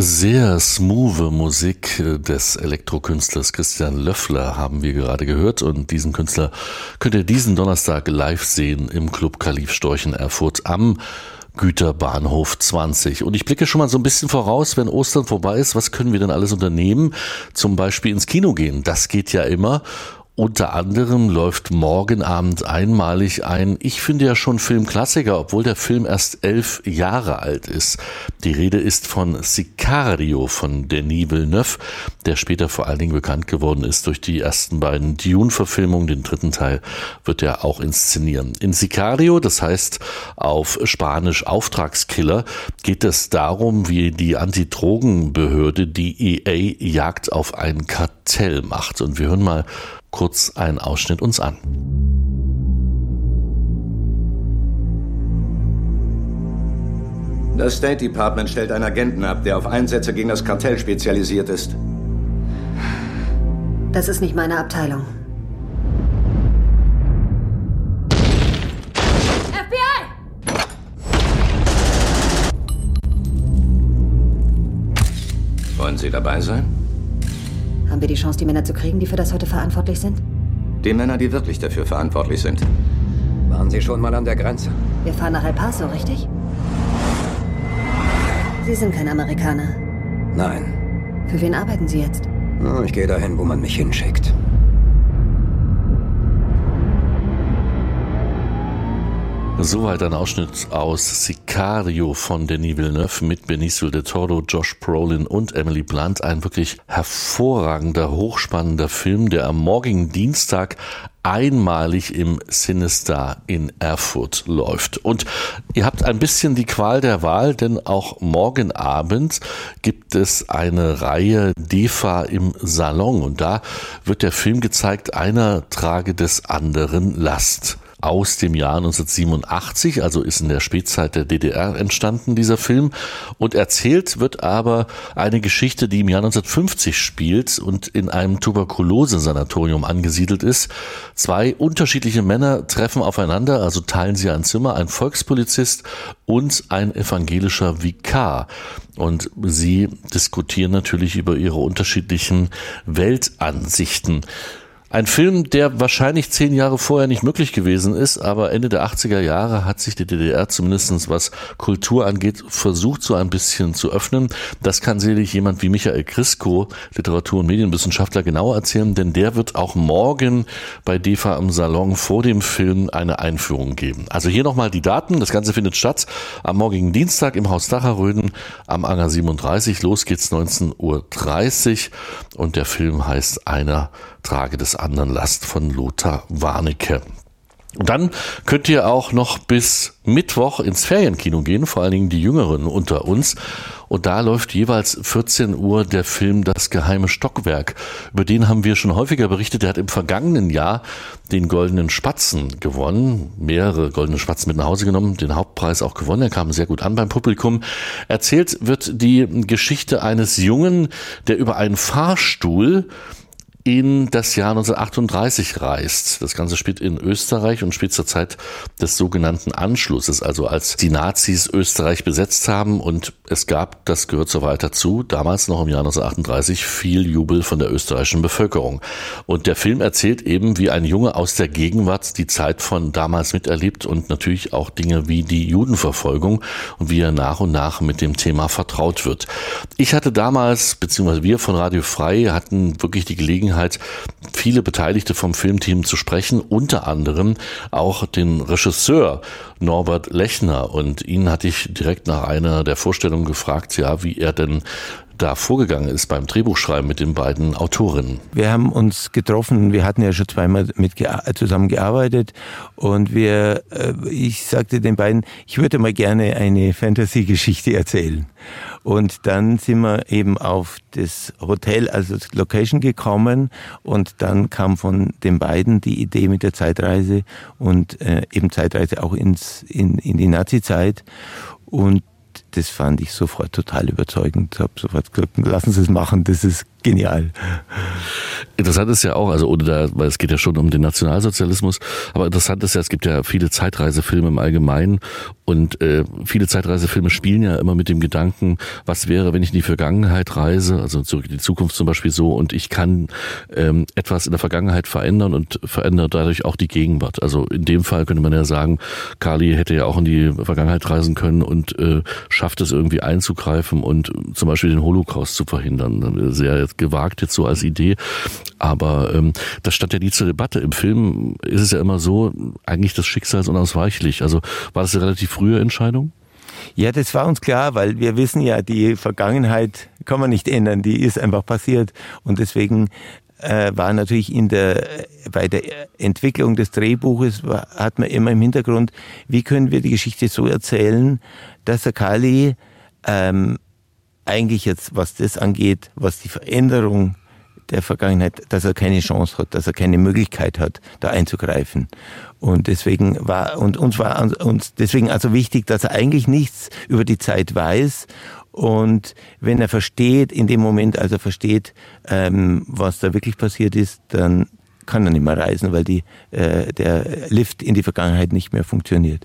Sehr smoothe Musik des Elektrokünstlers Christian Löffler haben wir gerade gehört, und diesen Künstler könnt ihr diesen Donnerstag live sehen im Club Kalif Storch in Erfurt am Güterbahnhof zwanzig. Und ich blicke schon mal so ein bisschen voraus, wenn Ostern vorbei ist, was können wir denn alles unternehmen? Zum Beispiel ins Kino gehen, das geht ja immer. Unter anderem läuft morgen Abend einmalig ein, ich finde ja schon Filmklassiker, obwohl der Film erst elf Jahre alt ist. Die Rede ist von Sicario von Denis Villeneuve, der später vor allen Dingen bekannt geworden ist durch die ersten beiden Dune-Verfilmungen. Den dritten Teil wird er auch inszenieren. In Sicario, das heißt auf Spanisch Auftragskiller, geht es darum, wie die Antidrogenbehörde, die E A, Jagd auf ein Kartell macht. Und wir hören mal kurz einen Ausschnitt uns an. Das State Department stellt einen Agenten ab, der auf Einsätze gegen das Kartell spezialisiert ist. Das ist nicht meine Abteilung. F B I! Wollen Sie dabei sein? Haben wir die Chance, die Männer zu kriegen, die für das heute verantwortlich sind? Die Männer, die wirklich dafür verantwortlich sind. Waren Sie schon mal an der Grenze? Wir fahren nach El Paso, richtig? Sie sind kein Amerikaner. Nein. Für wen arbeiten Sie jetzt? Oh, ich gehe dahin, wo man mich hinschickt. Soweit ein Ausschnitt aus Sicario von Denis Villeneuve mit Benicio del Toro, Josh Brolin und Emily Blunt. Ein wirklich hervorragender, hochspannender Film, der am morgigen Dienstag einmalig im Cinestar in Erfurt läuft. Und ihr habt ein bisschen die Qual der Wahl, denn auch morgen Abend gibt es eine Reihe D E F A im Salon. Und da wird der Film gezeigt, Einer trage des anderen Last. Aus dem Jahr neunzehnhundertsiebenundachtzig, also ist in der Spätzeit der D D R entstanden, dieser Film. Und erzählt wird aber eine Geschichte, die im Jahr neunzehnhundertfünfzig spielt und in einem Tuberkulose-Sanatorium angesiedelt ist. Zwei unterschiedliche Männer treffen aufeinander, also teilen sie ein Zimmer, ein Volkspolizist und ein evangelischer Vikar. Und sie diskutieren natürlich über ihre unterschiedlichen Weltansichten. Ein Film, der wahrscheinlich zehn Jahre vorher nicht möglich gewesen ist, aber Ende der achtziger Jahre hat sich die D D R zumindest, was Kultur angeht, versucht, so ein bisschen zu öffnen. Das kann sicherlich jemand wie Michael Krisko, Literatur- und Medienwissenschaftler, genauer erzählen, denn der wird auch morgen bei D E F A im Salon vor dem Film eine Einführung geben. Also hier nochmal die Daten. Das Ganze findet statt am morgigen Dienstag im Haus Dacherröden am Anger siebenunddreißig. Los geht's neunzehn Uhr dreißig und der Film heißt Einer trage des anderen Last von Lothar Warnecke. Und dann könnt ihr auch noch bis Mittwoch ins Ferienkino gehen, vor allen Dingen die Jüngeren unter uns. Und da läuft jeweils vierzehn Uhr der Film Das geheime Stockwerk. Über den haben wir schon häufiger berichtet. Der hat im vergangenen Jahr den Goldenen Spatzen gewonnen, mehrere Goldene Spatzen mit nach Hause genommen, den Hauptpreis auch gewonnen. Er kam sehr gut an beim Publikum. Erzählt wird die Geschichte eines Jungen, der über einen Fahrstuhl in das Jahr neunzehnhundertachtunddreißig reist. Das Ganze spielt in Österreich und spielt zur Zeit des sogenannten Anschlusses, also als die Nazis Österreich besetzt haben, und es gab, das gehört so weit dazu, damals noch im Jahr neunzehnhundertachtunddreißig viel Jubel von der österreichischen Bevölkerung. Und der Film erzählt eben, wie ein Junge aus der Gegenwart die Zeit von damals miterlebt und natürlich auch Dinge wie die Judenverfolgung und wie er nach und nach mit dem Thema vertraut wird. Ich hatte damals, beziehungsweise wir von Radio Frei hatten wirklich die Gelegenheit, viele Beteiligte vom Filmteam zu sprechen, unter anderem auch den Regisseur Norbert Lechner, und ihn hatte ich direkt nach einer der Vorstellungen gefragt, ja, wie er denn da vorgegangen ist beim Drehbuchschreiben mit den beiden Autorinnen. Wir haben uns getroffen, wir hatten ja schon zweimal mit zusammen gearbeitet, und wir, ich sagte den beiden, ich würde mal gerne eine Fantasy-Geschichte erzählen. Und dann sind wir eben auf das Hotel, also das Location gekommen, und dann kam von den beiden die Idee mit der Zeitreise und äh, eben Zeitreise auch ins in, in die Nazi-Zeit, und das fand ich sofort total überzeugend. Ich habe sofort gesagt, lassen Sie es machen, das ist genial. Interessant ist ja auch, also ohne da, weil es geht ja schon um den Nationalsozialismus, aber interessant ist ja, es gibt ja viele Zeitreisefilme im Allgemeinen und äh, viele Zeitreisefilme spielen ja immer mit dem Gedanken, was wäre, wenn ich in die Vergangenheit reise, also zurück in die Zukunft zum Beispiel so, und ich kann ähm, etwas in der Vergangenheit verändern und verändert dadurch auch die Gegenwart. Also in dem Fall könnte man ja sagen, Kali hätte ja auch in die Vergangenheit reisen können und äh, schafft es irgendwie einzugreifen und zum Beispiel den Holocaust zu verhindern. Sehr gewagt jetzt so als Idee. Aber ähm, das stand ja nie zur Debatte. Im Film ist es ja immer so, eigentlich das Schicksal ist unausweichlich. Also war das eine relativ frühe Entscheidung? Ja, das war uns klar, weil wir wissen ja, die Vergangenheit kann man nicht ändern, die ist einfach passiert. Und deswegen äh, war natürlich in der, bei der Entwicklung des Drehbuches, war, hat man immer im Hintergrund, wie können wir die Geschichte so erzählen, dass der Kali ähm, eigentlich jetzt, was das angeht, was die Veränderung der Vergangenheit, dass er keine Chance hat, dass er keine Möglichkeit hat, da einzugreifen. Und deswegen war, und uns war uns deswegen also wichtig, dass er eigentlich nichts über die Zeit weiß. Und wenn er versteht, in dem Moment, als er versteht, ähm, was da wirklich passiert ist, dann kann er nicht mehr reisen, weil die, äh, der Lift in die Vergangenheit nicht mehr funktioniert.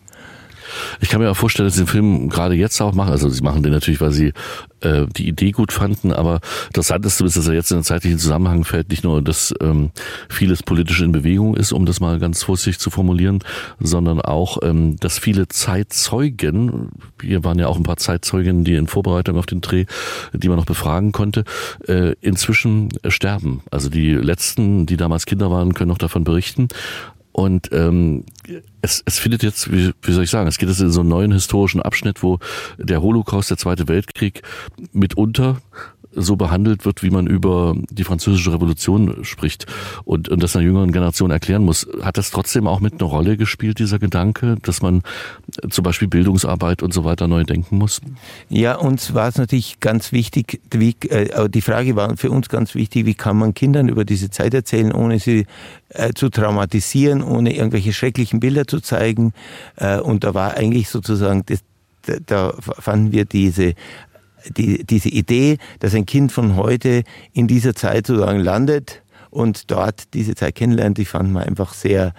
Ich kann mir auch vorstellen, dass sie den Film gerade jetzt auch machen. Also sie machen den natürlich, weil sie äh, die Idee gut fanden, aber interessant ist, dass er jetzt in den zeitlichen Zusammenhang fällt, nicht nur, dass ähm, vieles politisch in Bewegung ist, um das mal ganz vorsichtig zu formulieren, sondern auch, ähm, dass viele Zeitzeugen, hier waren ja auch ein paar Zeitzeugen, die in Vorbereitung auf den Dreh, die man noch befragen konnte, äh, inzwischen sterben. Also die letzten, die damals Kinder waren, können noch davon berichten. Und ähm, es, es findet jetzt, wie, wie soll ich sagen, es geht jetzt in so einen neuen historischen Abschnitt, wo der Holocaust, der Zweite Weltkrieg, mitunter so behandelt wird, wie man über die Französische Revolution spricht und, und das einer jüngeren Generation erklären muss. Hat das trotzdem auch mit einer Rolle gespielt, dieser Gedanke, dass man zum Beispiel Bildungsarbeit und so weiter neu denken muss? Ja, uns war es natürlich ganz wichtig, wie, äh, die Frage war für uns ganz wichtig, wie kann man Kindern über diese Zeit erzählen, ohne sie äh, zu traumatisieren, ohne irgendwelche schrecklichen Bilder zu zeigen. Äh, und da war eigentlich sozusagen, das, da, da fanden wir diese Die, diese Idee, dass ein Kind von heute in dieser Zeit sozusagen landet und dort diese Zeit kennenlernt, die fanden wir einfach sehr,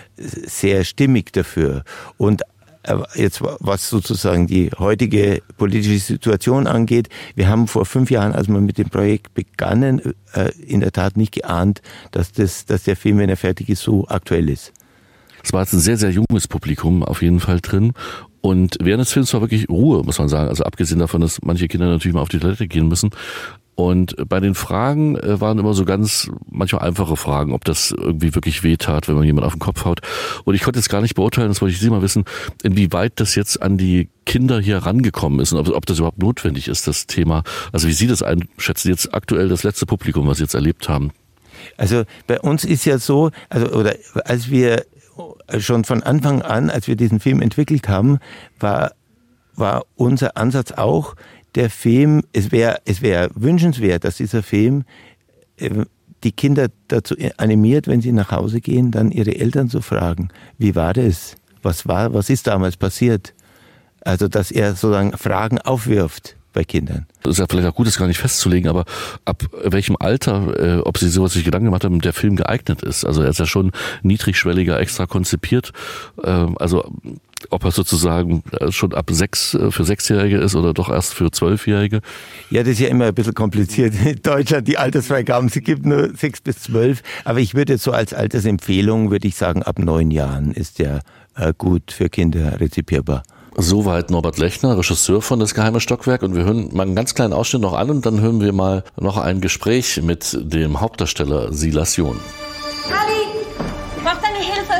sehr stimmig dafür. Und jetzt, was sozusagen die heutige politische Situation angeht, wir haben vor fünf Jahren, als wir mit dem Projekt begannen, in der Tat nicht geahnt, dass, das, dass der Film, wenn er fertig ist, so aktuell ist. Es war jetzt ein sehr, sehr junges Publikum auf jeden Fall drin. Und während des Films war wirklich Ruhe, muss man sagen. Also abgesehen davon, dass manche Kinder natürlich mal auf die Toilette gehen müssen. Und bei den Fragen waren immer so ganz, manchmal einfache Fragen, ob das irgendwie wirklich wehtat, wenn man jemand auf den Kopf haut. Und ich konnte jetzt gar nicht beurteilen, das wollte ich Sie mal wissen, inwieweit das jetzt an die Kinder hier rangekommen ist und ob, ob das überhaupt notwendig ist, das Thema. Also wie Sie das einschätzen, jetzt aktuell das letzte Publikum, was Sie jetzt erlebt haben? Also bei uns ist ja so, also oder als wir schon von Anfang an, als wir diesen Film entwickelt haben, war, war unser Ansatz auch, der Film, es wäre es wäre wünschenswert, dass dieser Film äh, die Kinder dazu animiert, wenn sie nach Hause gehen, dann ihre Eltern zu fragen, wie war das? Was war, was ist damals passiert? Also, dass er sozusagen Fragen aufwirft bei Kindern. Das ist ja vielleicht auch gut, das gar nicht festzulegen, aber ab welchem Alter, äh, ob Sie sowas sich Gedanken gemacht haben, der Film geeignet ist. Also er ist ja schon niedrigschwelliger extra konzipiert. Äh, also ob er sozusagen schon ab sechs für Sechsjährige ist oder doch erst für Zwölfjährige? Ja, das ist ja immer ein bisschen kompliziert. In Deutschland die Altersfreigaben, sie gibt nur sechs bis zwölf. Aber ich würde jetzt so als Altersempfehlung, würde ich sagen, ab neun Jahren ist der äh, gut für Kinder rezipierbar. Soweit Norbert Lechner, Regisseur von Das Geheime Stockwerk, und wir hören mal einen ganz kleinen Ausschnitt noch an und dann hören wir mal noch ein Gespräch mit dem Hauptdarsteller Silas John. Kali, ich brauch deine Hilfe.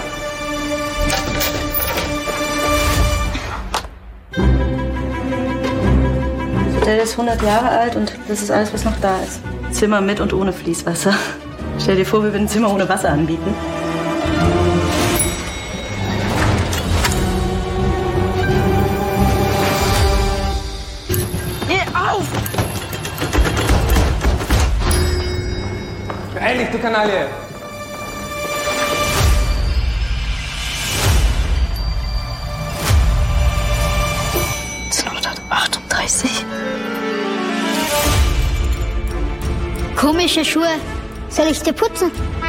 Der ist hundert Jahre alt und das ist alles, was noch da ist. Zimmer mit und ohne Fließwasser. Stell dir vor, wir würden ein Zimmer ohne Wasser anbieten. Beeil dich, du Kanaille! neunzehnhundertachtunddreißig. Komische Schuhe. Soll ich dir putzen?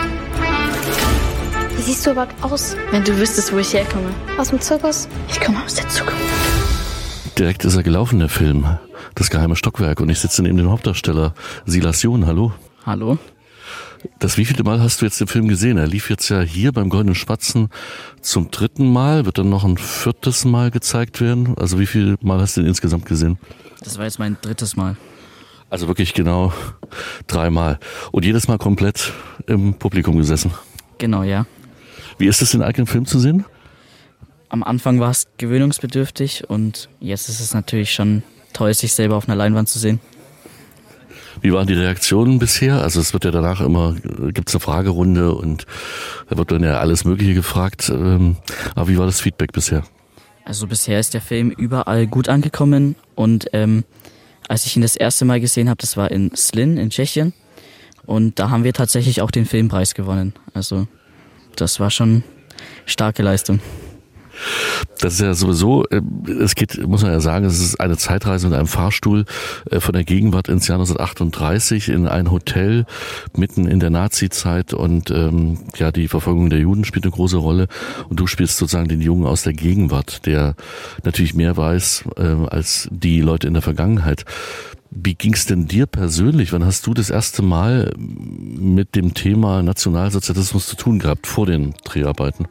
Wie siehst du überhaupt aus? Wenn du wüsstest, wo ich herkomme. Aus dem Zirkus? Ich komme aus der Zukunft. Direkt ist er gelaufen, der Film. Das geheime Stockwerk. Und ich sitze neben dem Hauptdarsteller Silas John. Hallo. Hallo. Das wievielte Mal hast du jetzt den Film gesehen? Er lief jetzt ja hier beim Goldenen Spatzen zum dritten Mal. Wird dann noch ein viertes Mal gezeigt werden? Also wie viel Mal hast du den insgesamt gesehen? Das war jetzt mein drittes Mal. Also wirklich genau dreimal. Und jedes Mal komplett im Publikum gesessen? Genau, ja. Wie ist es, den eigenen Film zu sehen? Am Anfang war es gewöhnungsbedürftig und jetzt ist es natürlich schon toll, sich selber auf einer Leinwand zu sehen. Wie waren die Reaktionen bisher? Also es wird ja danach immer, gibt es eine Fragerunde und da wird dann ja alles Mögliche gefragt. Aber wie war das Feedback bisher? Also bisher ist der Film überall gut angekommen und ähm, als ich ihn das erste Mal gesehen habe, das war in Slin in Tschechien und da haben wir tatsächlich auch den Filmpreis gewonnen. Also das war schon starke Leistung. Das ist ja sowieso, es geht, muss man ja sagen, es ist eine Zeitreise mit einem Fahrstuhl von der Gegenwart ins Jahr neunzehnhundertachtunddreißig in ein Hotel mitten in der Nazi-Zeit und ähm, ja, die Verfolgung der Juden spielt eine große Rolle und du spielst sozusagen den Jungen aus der Gegenwart, der natürlich mehr weiß äh, als die Leute in der Vergangenheit. Wie ging's denn dir persönlich? Wann hast du das erste Mal mit dem Thema Nationalsozialismus zu tun gehabt vor den Dreharbeiten?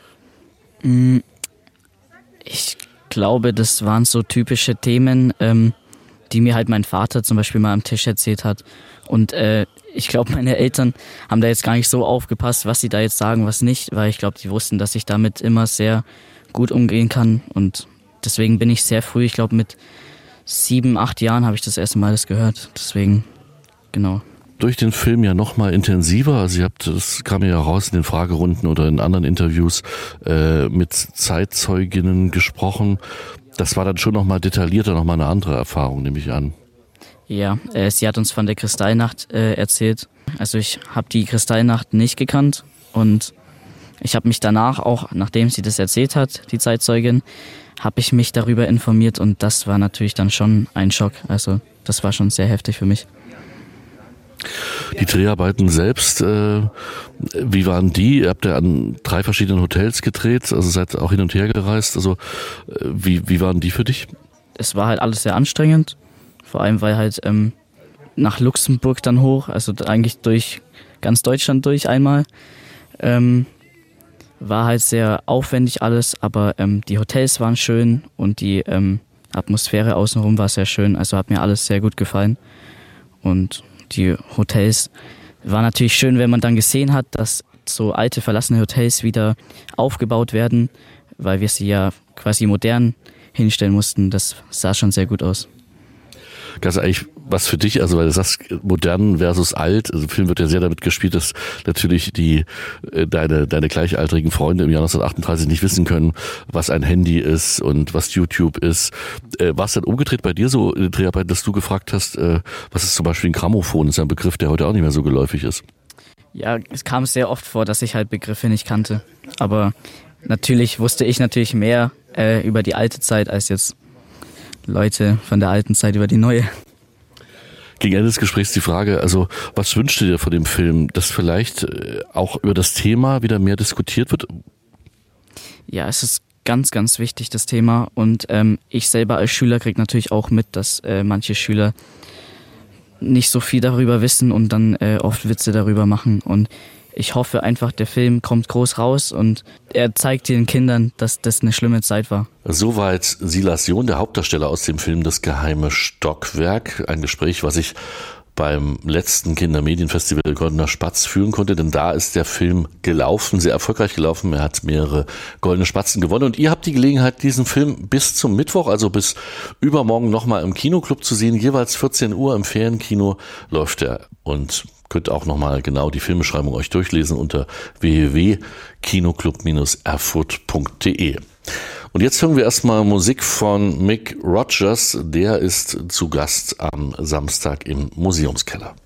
Ich glaube, das waren so typische Themen, ähm, die mir halt mein Vater zum Beispiel mal am Tisch erzählt hat. Und äh, ich glaube, meine Eltern haben da jetzt gar nicht so aufgepasst, was sie da jetzt sagen, was nicht, weil ich glaube, die wussten, dass ich damit immer sehr gut umgehen kann. Und deswegen bin ich sehr früh, ich glaube mit sieben, acht Jahren habe ich das erste Mal das gehört. Deswegen, genau. Durch den Film ja noch mal intensiver, also ihr habt, das kam ja raus in den Fragerunden oder in anderen Interviews, äh, mit Zeitzeuginnen gesprochen. Das war dann schon noch mal detaillierter, noch mal eine andere Erfahrung, nehme ich an. Ja, äh, sie hat uns von der Kristallnacht äh, erzählt. Also ich habe die Kristallnacht nicht gekannt und ich habe mich danach auch, nachdem sie das erzählt hat, die Zeitzeugin, habe ich mich darüber informiert und das war natürlich dann schon ein Schock. Also das war schon sehr heftig für mich. Die Dreharbeiten selbst, äh, wie waren die? Ihr habt ja an drei verschiedenen Hotels gedreht, also seid auch hin und her gereist. Also äh, wie, wie waren die für dich? Es war halt alles sehr anstrengend, vor allem weil halt ähm, nach Luxemburg dann hoch, also eigentlich durch ganz Deutschland durch einmal. Ähm, war halt sehr aufwendig alles, aber ähm, die Hotels waren schön und die ähm, Atmosphäre außenrum war sehr schön, also hat mir alles sehr gut gefallen. Und die Hotels war natürlich schön, wenn man dann gesehen hat, dass so alte verlassene Hotels wieder aufgebaut werden, weil wir sie ja quasi modern hinstellen mussten. Das sah schon sehr gut aus. Ganz eigentlich was für dich, also weil du sagst, modern versus alt, also im Film wird ja sehr damit gespielt, dass natürlich die deine deine gleichaltrigen Freunde im Jahr neunzehnhundertachtunddreißig nicht wissen können, was ein Handy ist und was YouTube ist. Äh, war es dann umgedreht bei dir so in den Dreharbeiten, dass du gefragt hast, äh, was ist zum Beispiel ein Grammophon? Das ist ja ein Begriff, der heute auch nicht mehr so geläufig ist. Ja, es kam sehr oft vor, dass ich halt Begriffe nicht kannte, aber natürlich wusste ich natürlich mehr äh, über die alte Zeit als jetzt Leute von der alten Zeit über die neue. Gegen Ende des Gesprächs die Frage, also was wünschst du dir von dem Film, dass vielleicht auch über das Thema wieder mehr diskutiert wird? Ja, es ist ganz, ganz wichtig, das Thema. Und ähm, ich selber als Schüler kriege natürlich auch mit, dass äh, manche Schüler nicht so viel darüber wissen und dann äh, oft Witze darüber machen. Und ich hoffe einfach, der Film kommt groß raus und er zeigt den Kindern, dass das eine schlimme Zeit war. Soweit Silas John, der Hauptdarsteller aus dem Film Das geheime Stockwerk. Ein Gespräch, was ich beim letzten Kindermedienfestival Goldener Spatz führen konnte, denn da ist der Film gelaufen, sehr erfolgreich gelaufen. Er hat mehrere Goldene Spatzen gewonnen und ihr habt die Gelegenheit, diesen Film bis zum Mittwoch, also bis übermorgen nochmal im Kinoclub zu sehen. Jeweils vierzehn Uhr im Ferienkino läuft er und könnt auch nochmal genau die Filmbeschreibung euch durchlesen unter w w w punkt kinoclub Bindestrich erfurt punkt de. Und jetzt hören wir erstmal Musik von Mick Rogers, der ist zu Gast am Samstag im Museumskeller.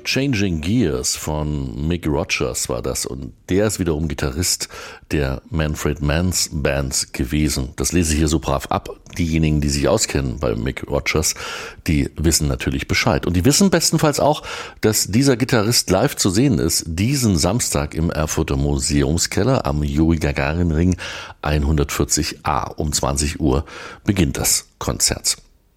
Changing Gears von Mick Rogers war das und der ist wiederum Gitarrist der Manfred Mann's Band gewesen. Das lese ich hier so brav ab. Diejenigen, die sich auskennen bei Mick Rogers, die wissen natürlich Bescheid. Und die wissen bestenfalls auch, dass dieser Gitarrist live zu sehen ist, diesen Samstag im Erfurter Museumskeller am Juri-Gagarin-Ring hundertvierzig a. Um zwanzig Uhr beginnt das Konzert.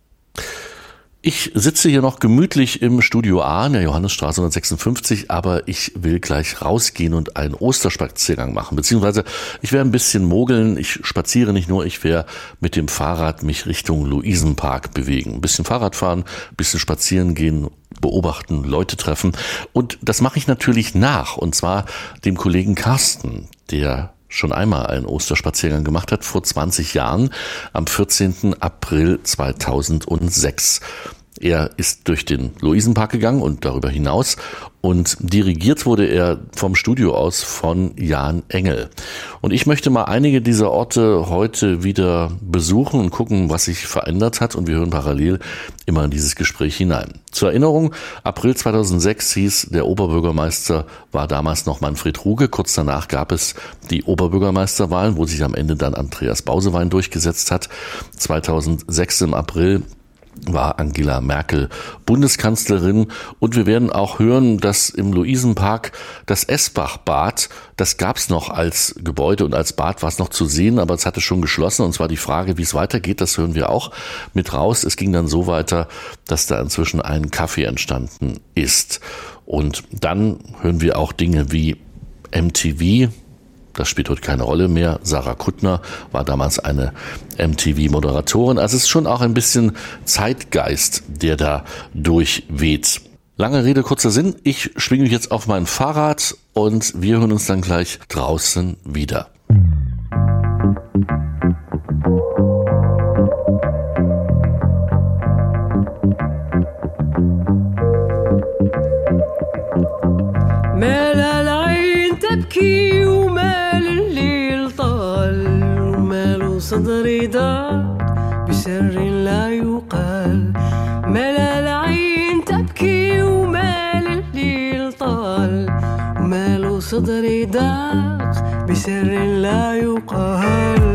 Ich sitze hier noch gemütlich im Studio A in der Johannesstraße hundertsechsundfünfzig, aber ich will gleich rausgehen und einen Osterspaziergang machen, beziehungsweise ich werde ein bisschen mogeln, ich spaziere nicht nur, ich werde mit dem Fahrrad mich Richtung Luisenpark bewegen, ein bisschen Fahrrad fahren, ein bisschen spazieren gehen, beobachten, Leute treffen und das mache ich natürlich nach und zwar dem Kollegen Carsten, der schon einmal einen Osterspaziergang gemacht hat, vor zwanzig Jahren, am vierzehnten April zweitausendsechs. Er ist durch den Luisenpark gegangen und darüber hinaus und dirigiert wurde er vom Studio aus von Jan Engel. Und ich möchte mal einige dieser Orte heute wieder besuchen und gucken, was sich verändert hat und wir hören parallel immer in dieses Gespräch hinein. Zur Erinnerung, April zweitausendsechs hieß, der Oberbürgermeister war damals noch Manfred Ruge. Kurz danach gab es die Oberbürgermeisterwahlen, wo sich am Ende dann Andreas Bausewein durchgesetzt hat. zweitausendsechs im April war Angela Merkel Bundeskanzlerin und wir werden auch hören, dass im Luisenpark das Esbach-Bad, das gab es noch als Gebäude und als Bad war es noch zu sehen, aber es hatte schon geschlossen und zwar die Frage, wie es weitergeht, das hören wir auch mit raus. Es ging dann so weiter, dass da inzwischen ein Café entstanden ist und dann hören wir auch Dinge wie M T V. Das spielt heute keine Rolle mehr. Sarah Kuttner war damals eine M T V-Moderatorin. Also es ist schon auch ein bisschen Zeitgeist, der da durchweht. Lange Rede, kurzer Sinn. Ich schwinge mich jetzt auf mein Fahrrad und wir hören uns dann gleich draußen wieder. مال العين تبكي ومال الليل طال ومال صدري ضاق بسر لا يقال مال العين تبكي ومال الليل طال ومال صدري ضاق بسر لا يقال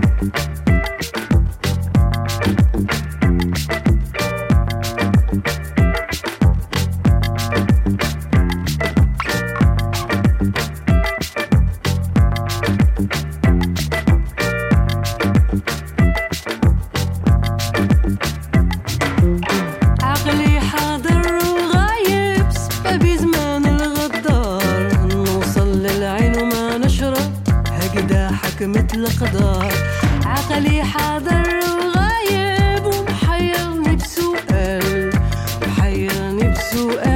مثل قدر عقلي حاضر وغايب ومحيرني بسؤال محيرني بسؤال